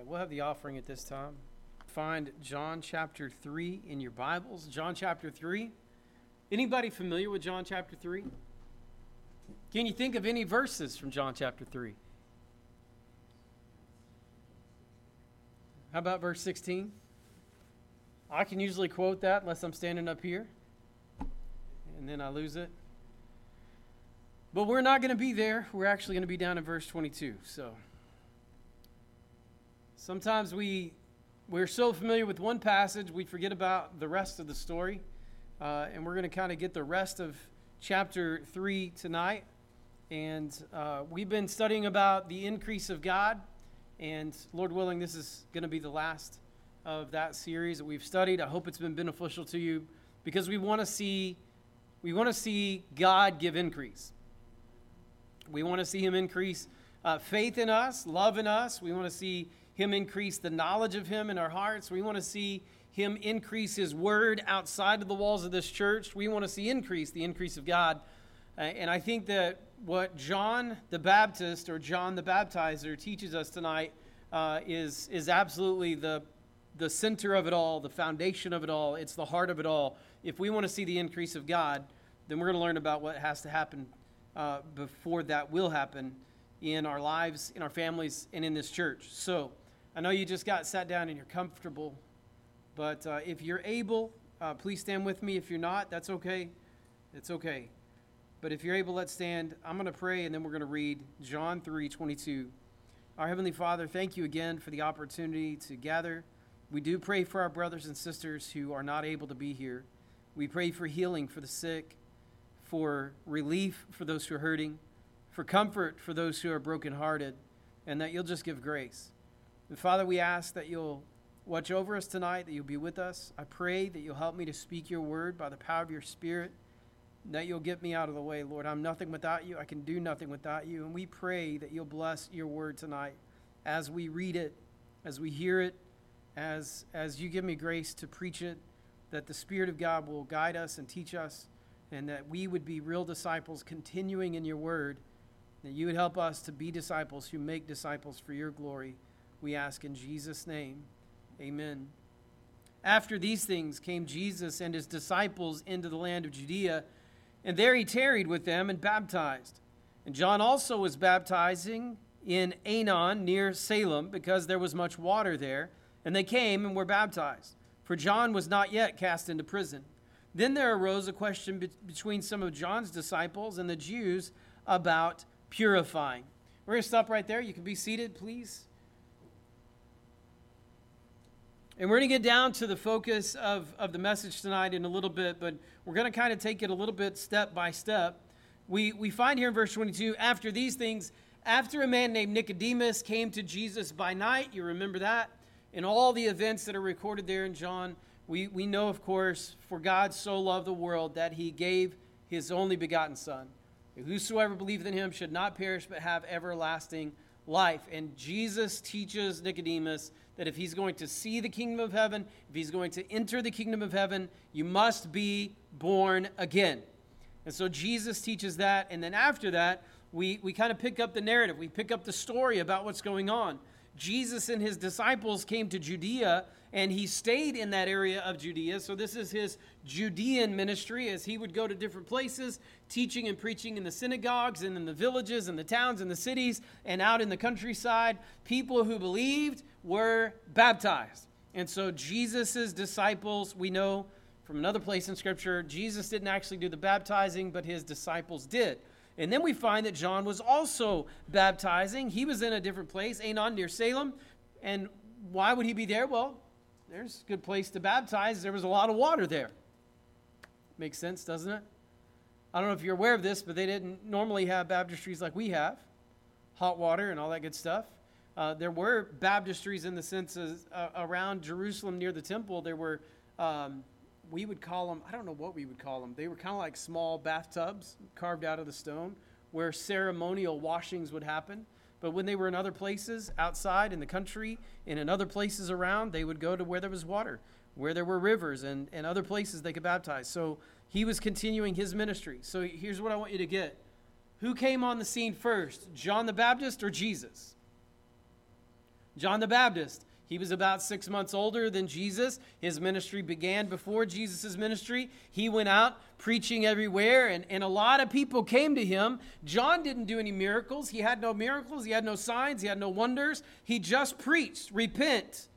We'll have the offering at this time. Find John chapter 3 in your Bibles. John chapter 3. Anybody familiar with John chapter 3? Can you think of any verses from John chapter 3? How about verse 16? I can usually quote that unless I'm standing up here, and then I lose it. But we're not going to be there. We're actually going to be down in verse 22. So sometimes we're so familiar with one passage, we forget about the rest of the story. And we're going to kind of get the rest of chapter 3 tonight. And we've been studying about the increase of God. And Lord willing, this is going to be the last of that series that we've studied. I hope it's been beneficial to you because we want to see God give increase. We want to see Him increase faith in us, love in us. We want to see Him increase the knowledge of Him in our hearts. We want to see Him increase His word outside of the walls of this church. We want to see the increase of God. And I think that what John the Baptist or John the Baptizer teaches us tonight is absolutely the center of it all, the foundation of it all. It's the heart of it all. If we want to see the increase of God, then we're going to learn about what has to happen before that will happen in our lives, in our families, and in this church. So I know you just got sat down and you're comfortable, but if you're able, please stand with me. If you're not, that's okay. It's okay. But if you're able, let's stand. I'm going to pray, and then we're going to read John 3:22. Our Heavenly Father, thank you again for the opportunity to gather. We do pray for our brothers and sisters who are not able to be here. We pray for healing for the sick, for relief for those who are hurting, for comfort for those who are brokenhearted, and that you'll just give grace. And Father, we ask that you'll watch over us tonight, that you'll be with us. I pray that you'll help me to speak your word by the power of your Spirit, that you'll get me out of the way, Lord. I'm nothing without you. I can do nothing without you. And we pray that you'll bless your word tonight as we read it, as we hear it, as you give me grace to preach it, that the Spirit of God will guide us and teach us, and that we would be real disciples continuing in your word, that you would help us to be disciples who make disciples for your glory. We ask in Jesus' name, amen. After these things came Jesus and his disciples into the land of Judea, and there he tarried with them and baptized. And John also was baptizing in Aenon near Salem, because there was much water there. And they came and were baptized, for John was not yet cast into prison. Then there arose a question between some of John's disciples and the Jews about purifying. We're going to stop right there. You can be seated, please. And we're going to get down to the focus of the message tonight in a little bit, but we're going to kind of take it a little bit step by step. We find here in verse 22, after these things, after a man named Nicodemus came to Jesus by night, you remember that? And all the events that are recorded there in John, we know, of course, for God so loved the world that he gave his only begotten Son. Whosoever believeth in him should not perish but have everlasting life. And Jesus teaches Nicodemus that if he's going to see the kingdom of heaven, if he's going to enter the kingdom of heaven, you must be born again. And so Jesus teaches that, and then after that, we kind of pick up the narrative. We pick up the story about what's going on. Jesus and his disciples came to Judea, and he stayed in that area of Judea. So this is his Judean ministry, as he would go to different places, teaching and preaching in the synagogues and in the villages and the towns and the cities and out in the countryside. People who believed were baptized. And so Jesus' disciples, we know from another place in Scripture, Jesus didn't actually do the baptizing, but his disciples did. And then we find that John was also baptizing. He was in a different place, Aenon near Salem. And why would he be there? Well, there's a good place to baptize. There was a lot of water there. Makes sense, doesn't it? I don't know if you're aware of this, but they didn't normally have baptistries like we have. Hot water and all that good stuff. There were baptistries in the sense around Jerusalem near the temple. There were, we would call them, I don't know what we would call them. They were kind of like small bathtubs carved out of the stone where ceremonial washings would happen. But when they were in other places outside in the country and in other places around, they would go to where there was water, where there were rivers and other places they could baptize. So he was continuing his ministry. So here's what I want you to get. Who came on the scene first, John the Baptist or Jesus? John the Baptist, he was about 6 months older than Jesus. His ministry began before Jesus' ministry. He went out preaching everywhere, and a lot of people came to him. John didn't do any miracles. He had no miracles. He had no signs. He had no wonders. He just preached, repent,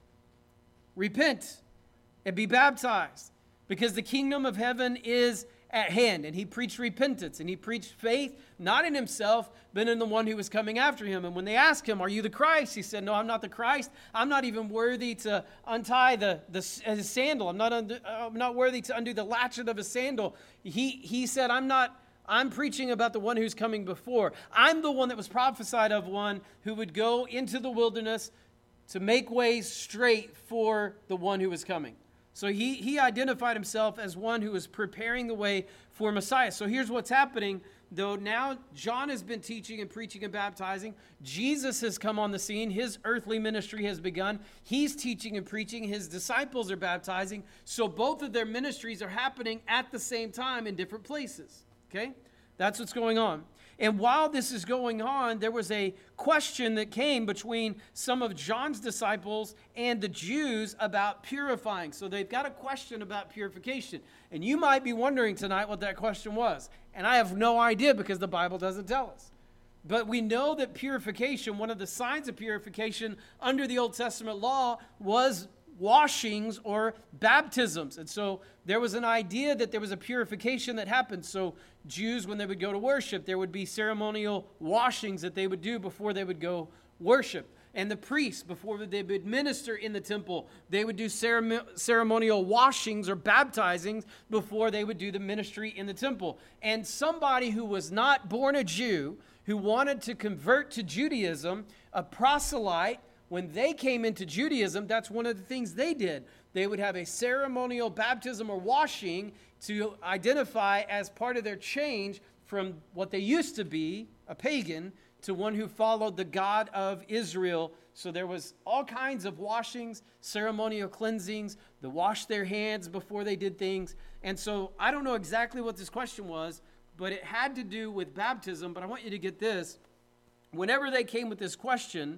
and be baptized, because the kingdom of heaven is at hand. And he preached repentance, and he preached faith, not in himself, but in the one who was coming after him. And when they asked him, "Are you the Christ?" he said, "No, I'm not the Christ. I'm not even worthy to untie his sandal. I'm not worthy to undo the latchet of his sandal." He said, I'm preaching about the one who's coming before. I'm the one that was prophesied of, one who would go into the wilderness to make ways straight for the one who was coming. So he identified himself as one who was preparing the way for Messiah. So here's what's happening. Though now John has been teaching and preaching and baptizing, Jesus has come on the scene. His earthly ministry has begun. He's teaching and preaching. His disciples are baptizing. So both of their ministries are happening at the same time in different places. Okay? That's what's going on. And while this is going on, there was a question that came between some of John's disciples and the Jews about purifying. So they've got a question about purification. And you might be wondering tonight what that question was. And I have no idea, because the Bible doesn't tell us. But we know that purification, one of the signs of purification under the Old Testament law, was washings or baptisms. And so there was an idea that there was a purification that happened. So Jews, when they would go to worship, there would be ceremonial washings that they would do before they would go worship. And the priests, before they would minister in the temple, they would do ceremonial washings or baptizings before they would do the ministry in the temple. And somebody who was not born a Jew, who wanted to convert to Judaism, a proselyte, when they came into Judaism, that's one of the things they did. They would have a ceremonial baptism or washing to identify as part of their change from what they used to be, a pagan, to one who followed the God of Israel. So there was all kinds of washings, ceremonial cleansings, to wash their hands before they did things. And so I don't know exactly what this question was, but it had to do with baptism. But I want you to get this. Whenever they came with this question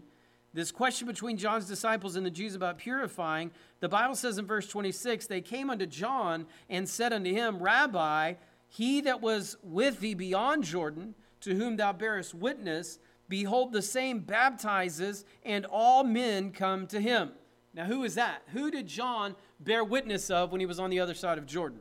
between John's disciples and the Jews about purifying, the Bible says in verse 26, they came unto John and said unto him, "Rabbi, he that was with thee beyond Jordan, to whom thou bearest witness, behold, the same baptizes, and all men come to him." Now, who is that? Who did John bear witness of when he was on the other side of Jordan?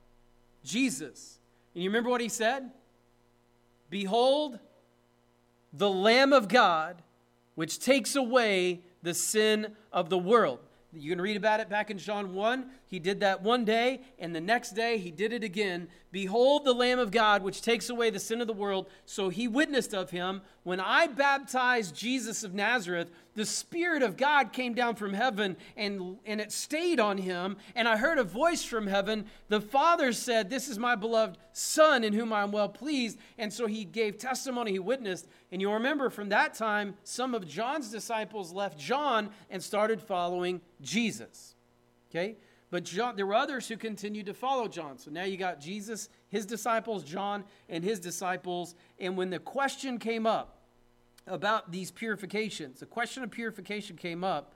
Jesus. And you remember what he said? "Behold, the Lamb of God, which takes away the sin of the world." You can read about it back in John 1. He did that one day, and the next day he did it again. "Behold the Lamb of God, which takes away the sin of the world." So he witnessed of him. When I baptized Jesus of Nazareth, the Spirit of God came down from heaven, and it stayed on him. And I heard a voice from heaven. The Father said, "This is my beloved Son, in whom I am well pleased." And so he gave testimony, he witnessed. And you'll remember from that time, some of John's disciples left John and started following Jesus. Okay? But there were others who continued to follow John. So now you got Jesus, his disciples, John, and his disciples. And when the question came up about these purifications, the question of purification came up,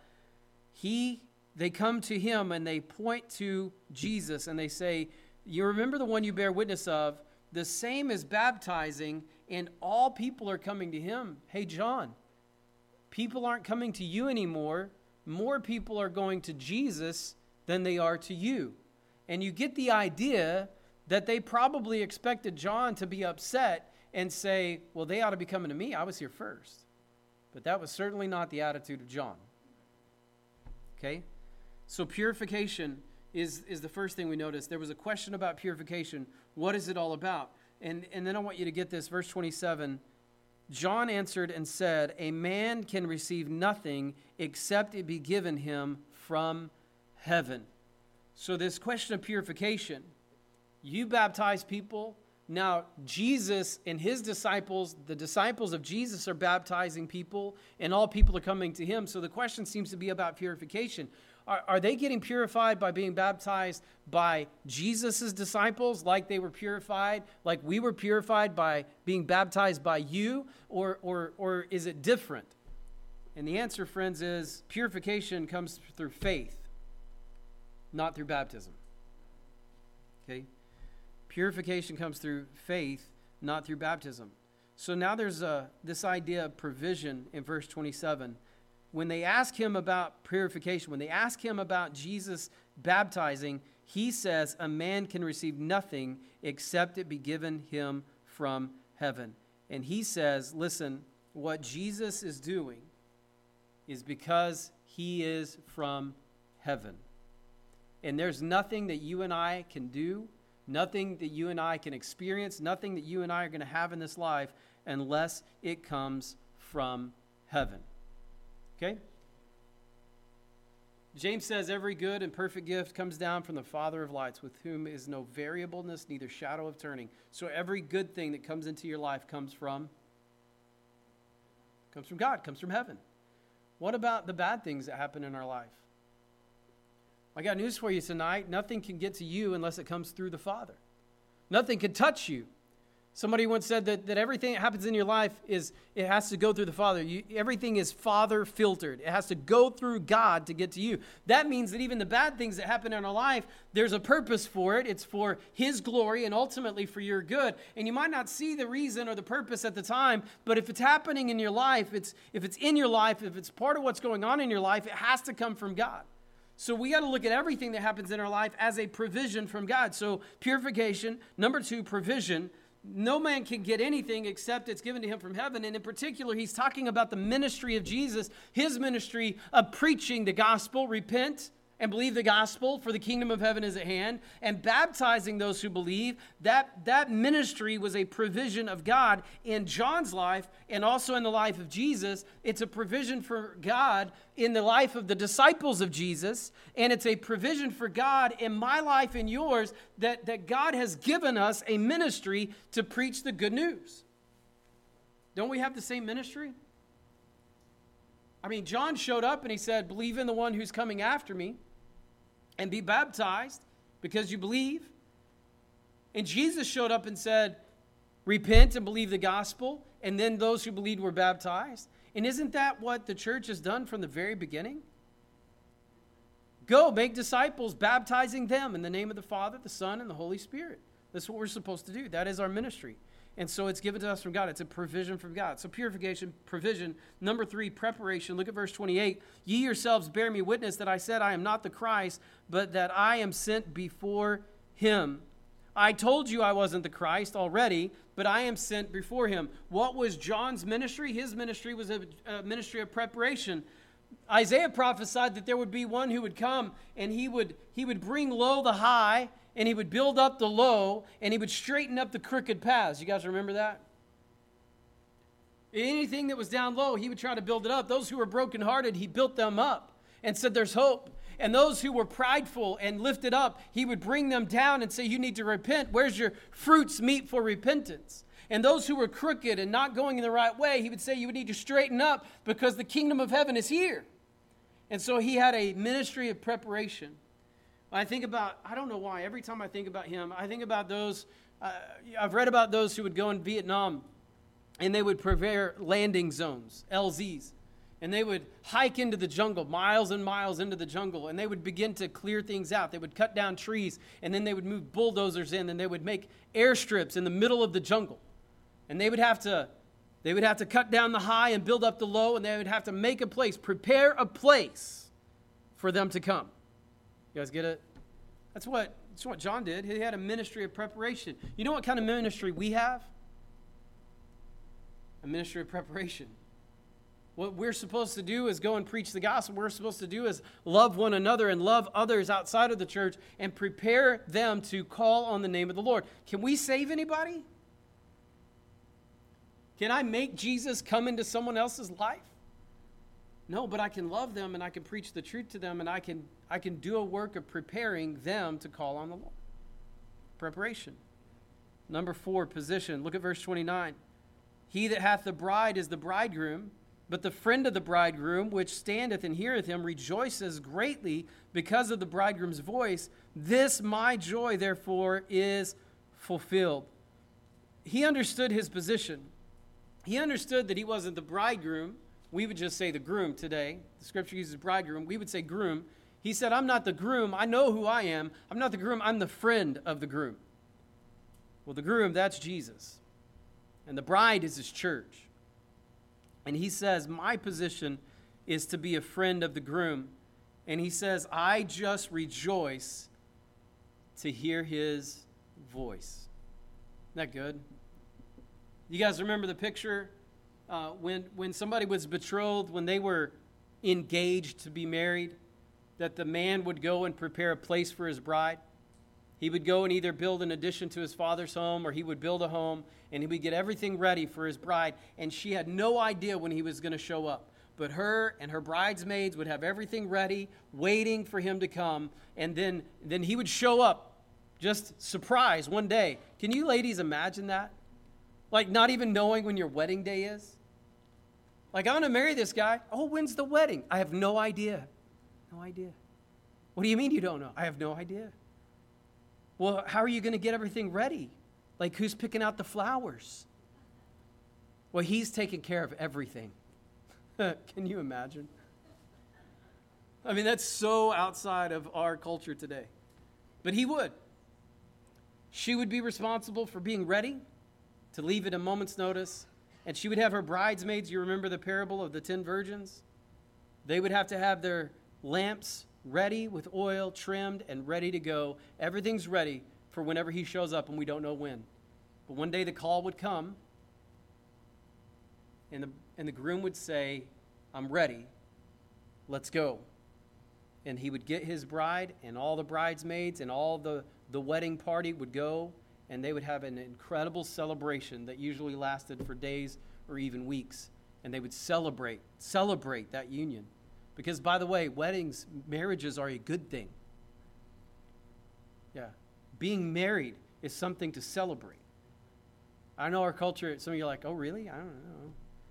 they come to him and they point to Jesus and they say, "You remember the one you bear witness of? The same is baptizing, and all people are coming to him." Hey, John, people aren't coming to you anymore. More people are going to Jesus than they are to you. And you get the idea that they probably expected John to be upset and say, "Well, they ought to be coming to me. I was here first." But that was certainly not the attitude of John. Okay? So purification is the first thing we notice. There was a question about purification. What is it all about? And then I want you to get this, verse 27. John answered and said, "A man can receive nothing except it be given him from heaven." So this question of purification, you baptize people. Now Jesus and his disciples, the disciples of Jesus, are baptizing people, and all people are coming to him. So the question seems to be about purification. Are they getting purified by being baptized by Jesus' disciples like they were purified, like we were purified by being baptized by you, or is it different? And the answer, friends, is purification comes through faith, not through baptism. Okay? Purification comes through faith, not through baptism. So now there's this idea of provision in verse 27. When they ask him about purification, when they ask him about Jesus baptizing, he says a man can receive nothing except it be given him from heaven. And he says, listen, what Jesus is doing is because he is from heaven. And there's nothing that you and I can do, nothing that you and I can experience, nothing that you and I are going to have in this life unless it comes from heaven. Okay? James says every good and perfect gift comes down from the Father of lights, with whom is no variableness, neither shadow of turning. So every good thing that comes into your life comes from God, comes from heaven. What about the bad things that happen in our life? I got news for you tonight. Nothing can get to you unless it comes through the Father. Nothing can touch you. Somebody once said that everything that happens in your life it has to go through the Father. Everything is Father filtered. It has to go through God to get to you. That means that even the bad things that happen in our life, there's a purpose for it. It's for His glory and ultimately for your good. And you might not see the reason or the purpose at the time, but if it's happening in your life, if it's in your life, if it's part of what's going on in your life, it has to come from God. So we got to look at everything that happens in our life as a provision from God. So purification. Number 2, provision. No man can get anything except it's given to him from heaven. And in particular, he's talking about the ministry of Jesus, his ministry of preaching the gospel, repent and believe the gospel, for the kingdom of heaven is at hand, and baptizing those who believe. That ministry was a provision of God in John's life and also in the life of Jesus. It's a provision for God in the life of the disciples of Jesus, and it's a provision for God in my life and yours, that God has given us a ministry to preach the good news. Don't we have the same ministry? I mean, John showed up and he said, believe in the one who's coming after me and be baptized because you believe. And Jesus showed up and said, repent and believe the gospel, and then those who believed were baptized. And isn't that what the church has done from the very beginning? Go, make disciples, baptizing them in the name of the Father, the Son, and the Holy Spirit. That's what we're supposed to do. That is our ministry. And so it's given to us from God. It's a provision from God. So purification, provision. Number 3, preparation. Look at verse 28. Ye yourselves bear me witness that I said I am not the Christ, but that I am sent before him. I told you I wasn't the Christ already, but I am sent before him. What was John's ministry? His ministry was a ministry of preparation. Isaiah prophesied that there would be one who would come and he would bring low the high, and he would build up the low, and he would straighten up the crooked paths. You guys remember that? Anything that was down low, he would try to build it up. Those who were brokenhearted, he built them up and said there's hope. And those who were prideful and lifted up, he would bring them down and say, you need to repent. Where's your fruits meet for repentance? And those who were crooked and not going in the right way, he would say you would need to straighten up because the kingdom of heaven is here. And so he had a ministry of preparation. I think about, I don't know why, every time I think about him, I think about those, I've read about those who would go in Vietnam and they would prepare landing zones, LZs, and they would hike into the jungle, miles and miles into the jungle, and they would begin to clear things out. They would cut down trees, and then they would move bulldozers in, and they would make airstrips in the middle of the jungle. And they would have to cut down the high and build up the low, and they would have to make a place, prepare a place for them to come. You guys get it? That's what John did. He had a ministry of preparation. You know what kind of ministry we have? A ministry of preparation. What we're supposed to do is go and preach the gospel. What we're supposed to do is love one another and love others outside of the church and prepare them to call on the name of the Lord. Can we save anybody? Can I make Jesus come into someone else's life? No, but I can love them and I can preach the truth to them and I can do a work of preparing them to call on the Lord. Preparation. Number 4, position. Look at verse 29. He that hath the bride is the bridegroom, but the friend of the bridegroom, which standeth and heareth him, rejoices greatly because of the bridegroom's voice. This my joy, therefore, is fulfilled. He understood his position. He understood that he wasn't the bridegroom We would just say the groom today. The scripture uses bridegroom. We would say groom. He said, I'm not the groom. I know who I am. I'm not the groom. I'm the friend of the groom. Well, the groom, that's Jesus. And the bride is his church. And he says, my position is to be a friend of the groom. And he says, I just rejoice to hear his voice. Isn't that good? You guys remember the picture when somebody was betrothed, when they were engaged to be married, that the man would go and prepare a place for his bride? He would go and either build an addition to his father's home, or he would build a home, and he would get everything ready for his bride. And she had no idea when he was going to show up. But her and her bridesmaids would have everything ready, waiting for him to come. And then he would show up, just surprise, one day. Can you ladies imagine that? Like not even knowing when your wedding day is? Like, I'm going to marry this guy. Oh, when's the wedding? I have no idea. No idea. What do you mean you don't know? I have no idea. Well, how are you going to get everything ready? Like, who's picking out the flowers? Well, he's taking care of everything. Can you imagine? I mean, that's so outside of our culture today. But he would. She would be responsible for being ready, to leave at a moment's notice. And she would have her bridesmaids. You remember the parable of the 10 virgins? They would have to have their lamps ready with oil, trimmed, and ready to go. Everything's ready for whenever he shows up, and we don't know when. But one day the call would come, and the groom would say, I'm ready. Let's go. And he would get his bride, and all the bridesmaids and all the wedding party would go, and they would have an incredible celebration that usually lasted for days or even weeks. And they would celebrate that union. Because, by the way, marriages are a good thing. Yeah. Being married is something to celebrate. I know our culture, some of you are like, oh, really? I don't know.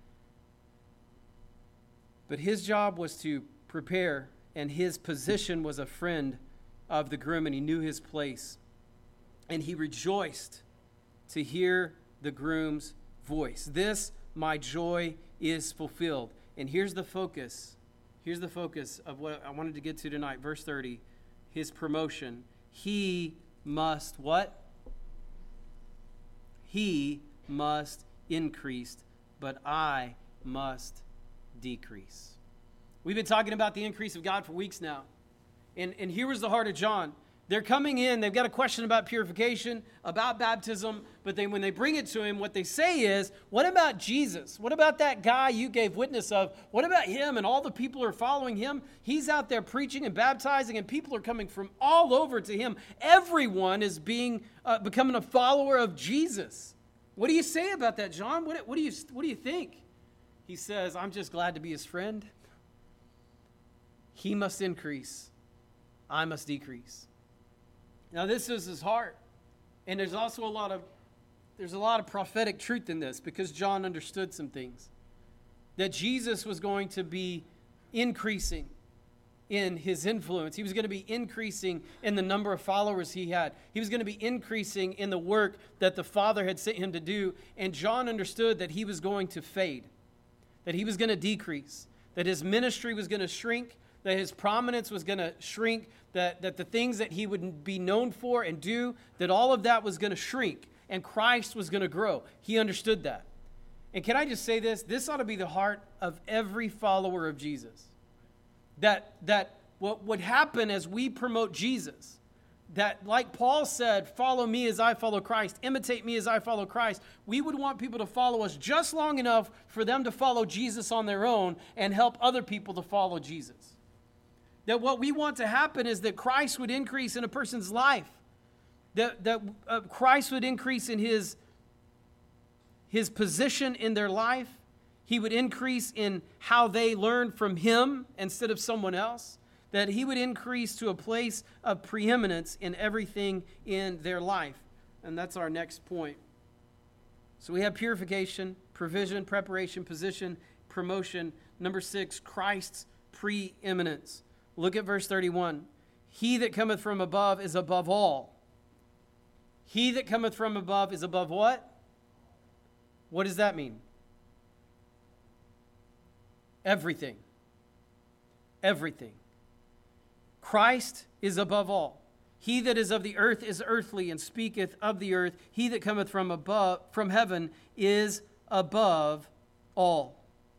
But his job was to prepare, and his position was a friend of the groom, and he knew his place. And he rejoiced to hear the groom's voice. This, my joy, is fulfilled. And here's the focus. Here's the focus of what I wanted to get to tonight. Verse 30, his promotion. He must what? He must increase, but I must decrease. We've been talking about the increase of God for weeks now. And here was the heart of John. They're coming in, they've got a question about purification, about baptism, but when they bring it to him, what they say is, what about Jesus? What about that guy you gave witness of? What about him and all the people who are following him? He's out there preaching and baptizing, and people are coming from all over to him. Everyone is becoming a follower of Jesus. What do you say about that, John? What do you think? He says, I'm just glad to be his friend. He must increase. I must decrease. Now, this is his heart. And there's also a lot of prophetic truth in this, because John understood some things. That Jesus was going to be increasing in his influence. He was going to be increasing in the number of followers he had. He was going to be increasing in the work that the Father had sent him to do. And John understood that he was going to fade, that he was going to decrease, that his ministry was going to shrink, that his prominence was going to shrink, that the things that he would be known for and do, that all of that was going to shrink, and Christ was going to grow. He understood that. And can I just say this? This ought to be the heart of every follower of Jesus. That what would happen as we promote Jesus, that like Paul said, follow me as I follow Christ, imitate me as I follow Christ, we would want people to follow us just long enough for them to follow Jesus on their own and help other people to follow Jesus. That what we want to happen is that Christ would increase in a person's life. That Christ would increase in his position in their life. He would increase in how they learn from him instead of someone else. That he would increase to a place of preeminence in everything in their life. And that's our next point. So we have purification, provision, preparation, position, promotion. Number 6, Christ's preeminence. Look at verse 31. He that cometh from above is above all. He that cometh from above is above what? What does that mean? Everything. Everything. Christ is above all. He that is of the earth is earthly, and speaketh of the earth. He that cometh from heaven is above all.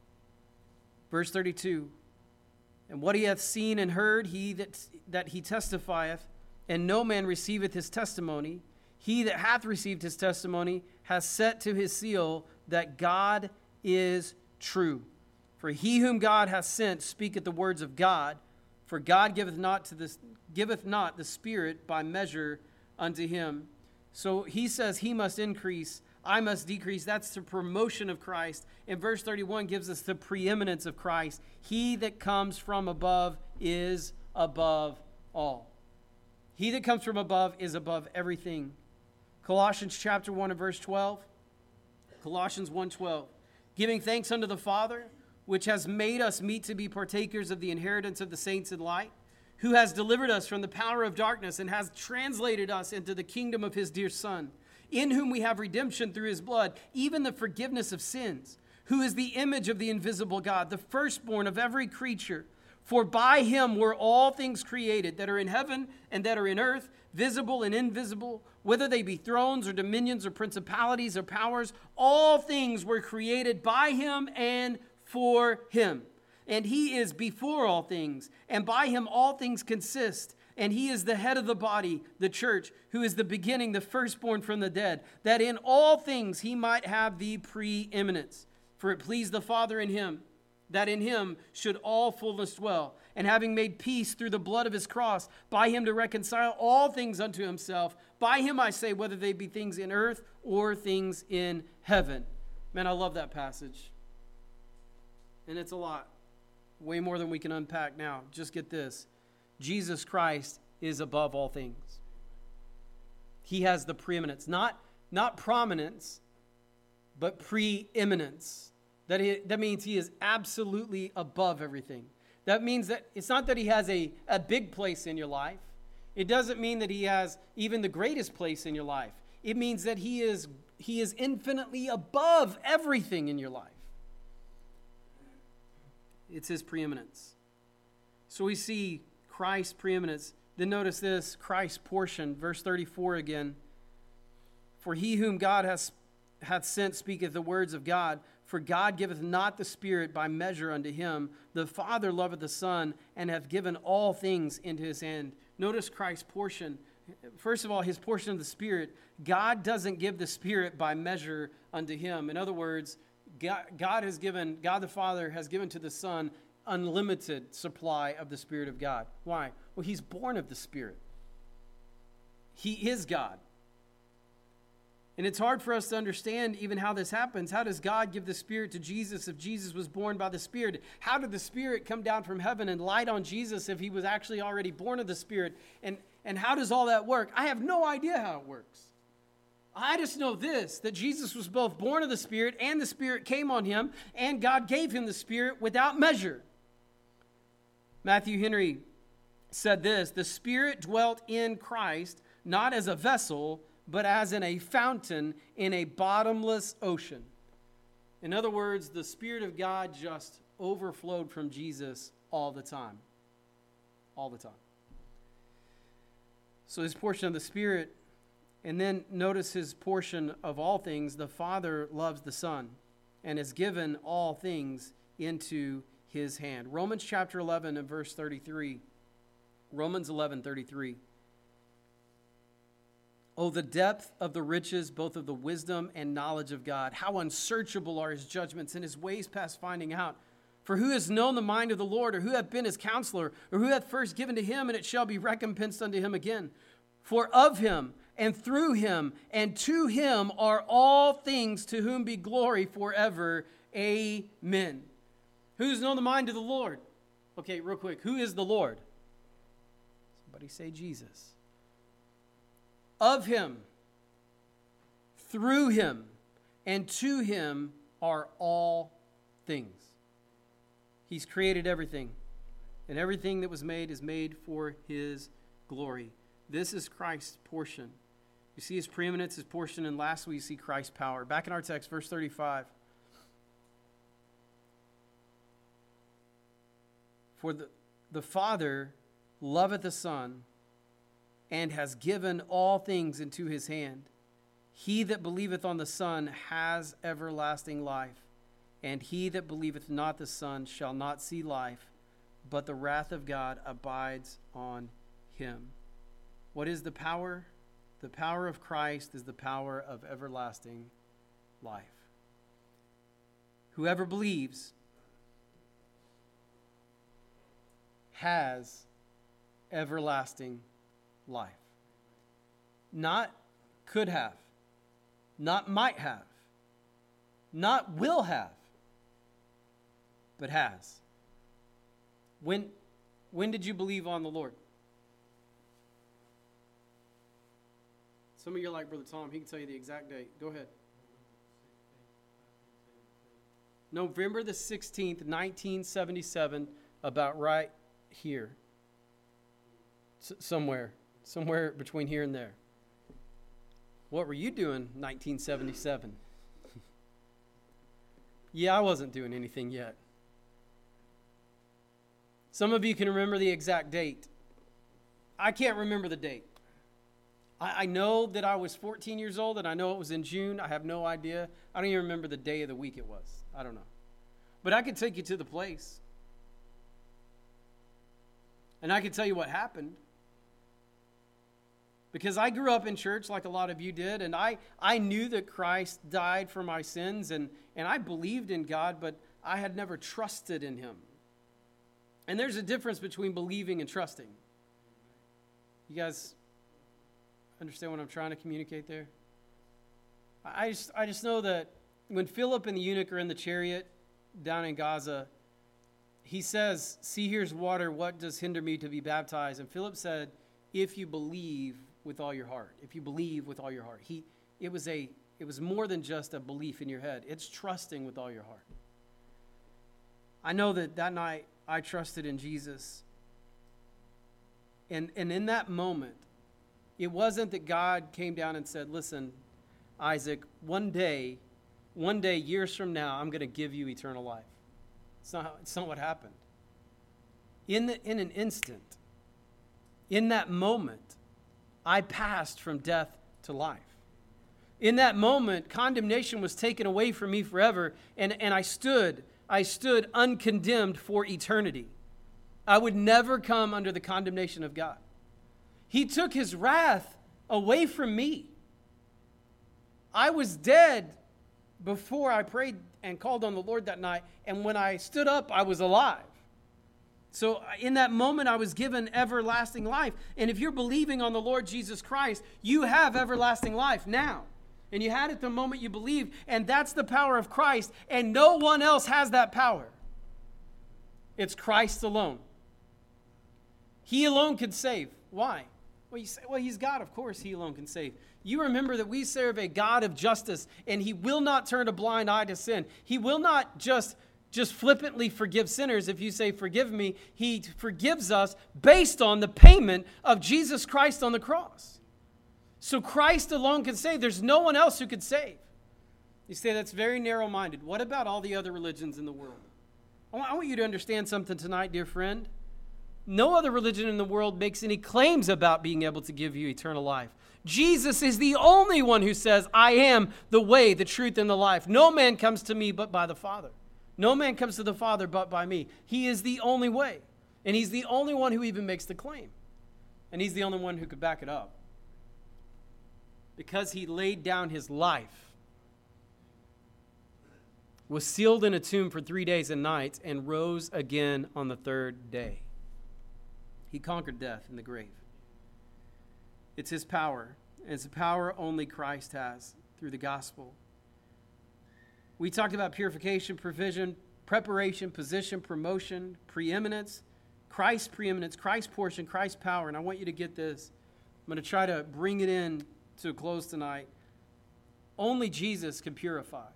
Verse 32. And what he hath seen and heard, that he testifieth, and no man receiveth his testimony. He that hath received his testimony hath set to his seal that God is true. For he whom God hath sent speaketh the words of God. For God giveth not the Spirit by measure unto him. So he says he must increase, I must decrease. That's the promotion of Christ. And verse 31 gives us the preeminence of Christ. He that comes from above is above all. He that comes from above is above everything. Colossians chapter 1 and verse 12. Colossians 1:12. Giving thanks unto the Father, which has made us meet to be partakers of the inheritance of the saints in light, who has delivered us from the power of darkness and has translated us into the kingdom of his dear Son, in whom we have redemption through his blood, even the forgiveness of sins, who is the image of the invisible God, the firstborn of every creature. For by him were all things created, that are in heaven and that are in earth, visible and invisible, whether they be thrones or dominions or principalities or powers. All things were created by him and for him. And he is before all things, and by him all things consist. And he is the head of the body, the church, who is the beginning, the firstborn from the dead, that in all things he might have the preeminence. For it pleased the Father in him, that in him should all fullness dwell. And having made peace through the blood of his cross, by him to reconcile all things unto himself. By him I say, whether they be things in earth or things in heaven. Man, I love that passage. And it's a lot. Way more than we can unpack now. Just get this. Jesus Christ is above all things. He has the preeminence. Not prominence, but preeminence. That means he is absolutely above everything. That means that it's not that he has a big place in your life. It doesn't mean that he has even the greatest place in your life. It means that he is infinitely above everything in your life. It's his preeminence. So we see Christ's preeminence. Then notice this, Christ's portion, verse 34 again. For he whom God hath sent speaketh the words of God. For God giveth not the Spirit by measure unto him. The Father loveth the Son, and hath given all things into his hand. Notice Christ's portion. First of all, his portion of the Spirit. God doesn't give the Spirit by measure unto him. In other words, God the Father has given to the Son unlimited supply of the Spirit of God. Why? Well, he's born of the Spirit. He is God. And it's hard for us to understand even how this happens. How does God give the Spirit to Jesus if Jesus was born by the Spirit? How did the Spirit come down from heaven and light on Jesus if he was actually already born of the Spirit? And how does all that work? I have no idea how it works. I just know this, that Jesus was both born of the Spirit and the Spirit came on him, and God gave him the Spirit without measure. Matthew Henry said this, the Spirit dwelt in Christ, not as a vessel, but as in a fountain in a bottomless ocean. In other words, the Spirit of God just overflowed from Jesus all the time. All the time. So his portion of the Spirit, and then notice his portion of all things, the Father loves the Son and has given all things into his hand. Romans chapter 11 and verse 33. Romans 11:33. Oh, the depth of the riches, both of the wisdom and knowledge of God. How unsearchable are his judgments and his ways past finding out. For who has known the mind of the Lord, or who hath been his counselor, or who hath first given to him, and it shall be recompensed unto him again? For of him, and through him, and to him are all things, to whom be glory forever. Amen. Who's known the mind of the Lord? Okay, real quick. Who is the Lord? Somebody say Jesus. Of him, through him, and to him are all things. He's created everything, and everything that was made is made for his glory. This is Christ's portion. You see his preeminence, his portion, and lastly, you see Christ's power. Back in our text, verse 35. For the Father loveth the Son, and has given all things into his hand. He that believeth on the Son has everlasting life, and he that believeth not the Son shall not see life, but the wrath of God abides on him. What is the power? The power of Christ is the power of everlasting life. Whoever believes has everlasting life. Not could have, not might have, not will have, but has. When did you believe on the Lord? Some of you are like Brother Tom. He can tell you the exact date. Go ahead. November the 16th, 1977, about right here. Somewhere between here and there. What were you doing 1977? Yeah, I wasn't doing anything yet. Some of you can remember the exact date. I can't remember the date. I know that I was 14 years old, and I know it was in June. I have no idea. I don't even remember the day of the week it was. I don't know. But I could take you to the place. And I could tell you what happened. Because I grew up in church like a lot of you did, and I knew that Christ died for my sins, and I believed in God, but I had never trusted in him. And there's a difference between believing and trusting. You guys understand what I'm trying to communicate there? I just know that when Philip and the eunuch are in the chariot down in Gaza, he says, "See, here's water. What does hinder me to be baptized?" And Philip said, "If you believe with all your heart." If you believe with all your heart. It was more than just a belief in your head. It's trusting with all your heart. I know that night I trusted in Jesus. And in that moment, it wasn't that God came down and said, "Listen, Isaac, one day, years from now, I'm going to give you eternal life." It's not what happened. In an instant, in that moment, I passed from death to life. In that moment, condemnation was taken away from me forever, and I stood uncondemned for eternity. I would never come under the condemnation of God. He took his wrath away from me. I was dead before I prayed and called on the Lord that night, and when I stood up, I was alive. So in that moment, I was given everlasting life. And if you're believing on the Lord Jesus Christ, you have everlasting life now. And you had it the moment you believed, and that's the power of Christ, and no one else has that power. It's Christ alone. He alone can save. Why? Well, you say, well, he's God. Of course, he alone can save. You remember that we serve a God of justice, and he will not turn a blind eye to sin. He will not just flippantly forgive sinners. If you say, "Forgive me," he forgives us based on the payment of Jesus Christ on the cross. So Christ alone can save. There's no one else who could save. You say that's very narrow-minded. What about all the other religions in the world? I want you to understand something tonight, dear friend. No other religion in the world makes any claims about being able to give you eternal life. Jesus is the only one who says, "I am the way, the truth, and the life. No man comes to me but by the Father. No man comes to the Father but by me." He is the only way. And he's the only one who even makes the claim. And he's the only one who could back it up. Because he laid down his life, was sealed in a tomb for 3 days and nights, and rose again on the third day. He conquered death and the grave. It's his power. And it's a power only Christ has through the gospel. We talked about purification, provision, preparation, position, promotion, preeminence, Christ's portion, Christ's power. And I want you to get this. I'm going to try to bring it in to a close tonight. Only Jesus can purify.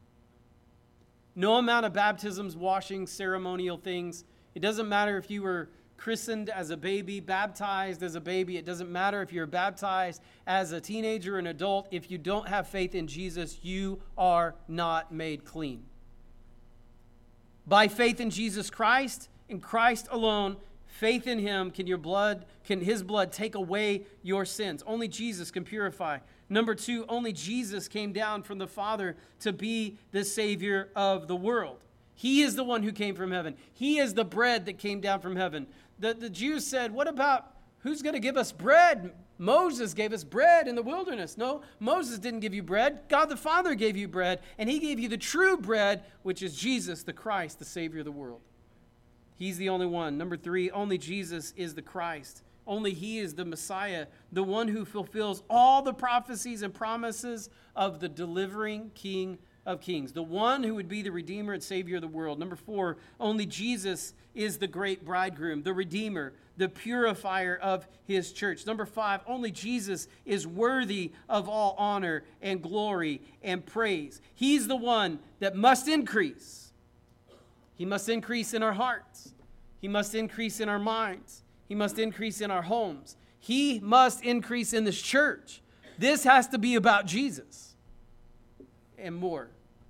No amount of baptisms, washing, ceremonial things. It doesn't matter if you were christened as a baby, baptized as a baby. It doesn't matter if you're baptized as a teenager or an adult. If you don't have faith in Jesus, you are not made clean. By faith in Jesus Christ, In Christ alone, faith in him, can his blood take away your sins. Only Jesus can purify. Number 2, only Jesus came down from the Father to be the Savior of the world. He is the one who came from heaven. He is the bread that came down from heaven. The Jews said, what about who's going to give us bread? Moses gave us bread in the wilderness. No, Moses didn't give you bread. God the Father gave you bread, and he gave you the true bread, which is Jesus, the Christ, the Savior of the world. He's the only one. Number 3, only Jesus is the Christ. Only he is the Messiah, the one who fulfills all the prophecies and promises of the delivering King of Kings, the one who would be the Redeemer and Savior of the world. Number 4, only Jesus is the great bridegroom, the Redeemer, the purifier of his church. Number 5, only Jesus is worthy of all honor and glory and praise. He's the one that must increase. He must increase in our hearts. He must increase in our minds. He must increase in our homes. He must increase in this church. This has to be about Jesus. And more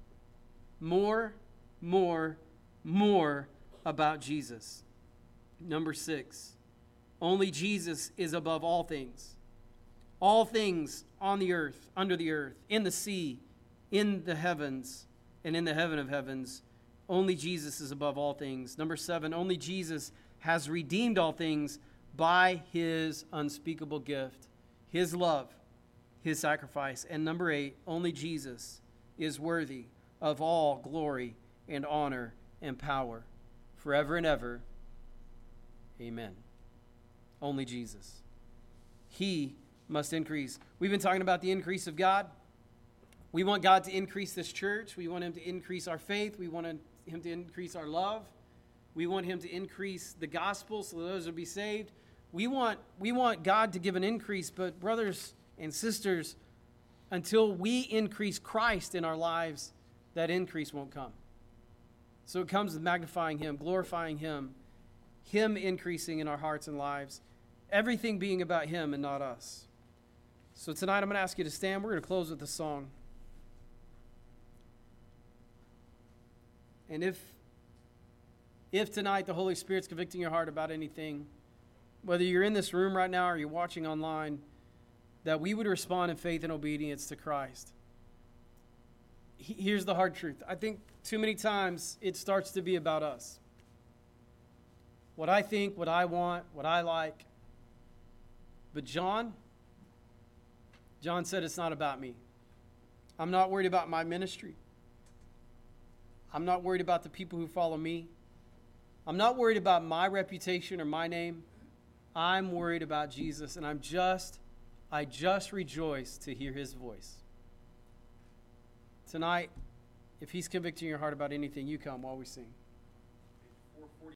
about Jesus. Number 6, only Jesus is above all things. All things on the earth, under the earth, in the sea, in the heavens, and in the heaven of heavens. Only Jesus is above all things. Number 7, only Jesus has redeemed all things by his unspeakable gift, his love, his sacrifice. And number 8, only Jesus is worthy of all glory and honor and power forever and ever. Amen. Only Jesus. He must increase. We've been talking about the increase of God. We want God to increase this church. We want him to increase our faith. We want him to increase our love. We want him to increase the gospel so those will be saved. We want God to give an increase, but brothers and sisters, until we increase Christ in our lives, that increase won't come. So it comes with magnifying him, glorifying him increasing in our hearts and lives, everything being about him and not us. So tonight I'm going to ask you to stand. We're going to close with a song. And if tonight the Holy Spirit's convicting your heart about anything, whether you're in this room right now or you're watching online, that we would respond in faith and obedience to Christ. Here's the hard truth. I think too many times it starts to be about us. What I think, what I want, what I like. But John said it's not about me. I'm not worried about my ministry. I'm not worried about the people who follow me. I'm not worried about my reputation or my name. I'm worried about Jesus, and I just rejoice to hear his voice. Tonight, if he's convicting your heart about anything, you come while we sing.